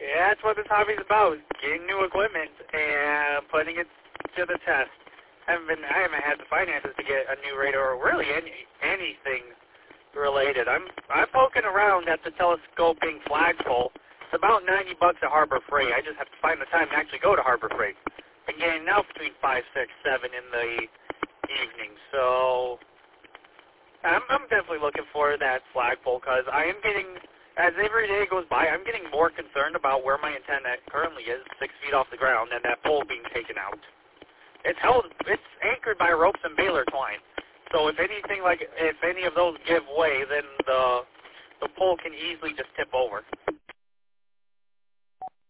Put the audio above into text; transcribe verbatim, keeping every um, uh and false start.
Yeah, that's what this hobby's about, getting new equipment and putting it to the test. I haven't been, I haven't had the finances to get a new radar or really any anything related. I'm I'm poking around at the telescoping flagpole. It's about ninety bucks at Harbor Freight. I just have to find the time to actually go to Harbor Freight. I'm getting out between five, six, seven in the evening. So I'm, I'm definitely looking for that flagpole because I am getting, as every day goes by, I'm getting more concerned about where my antenna currently is, six feet off the ground, and that pole being taken out. It's held, it's anchored by ropes and baler twine. So if anything like, if any of those give way, then the the pole can easily just tip over.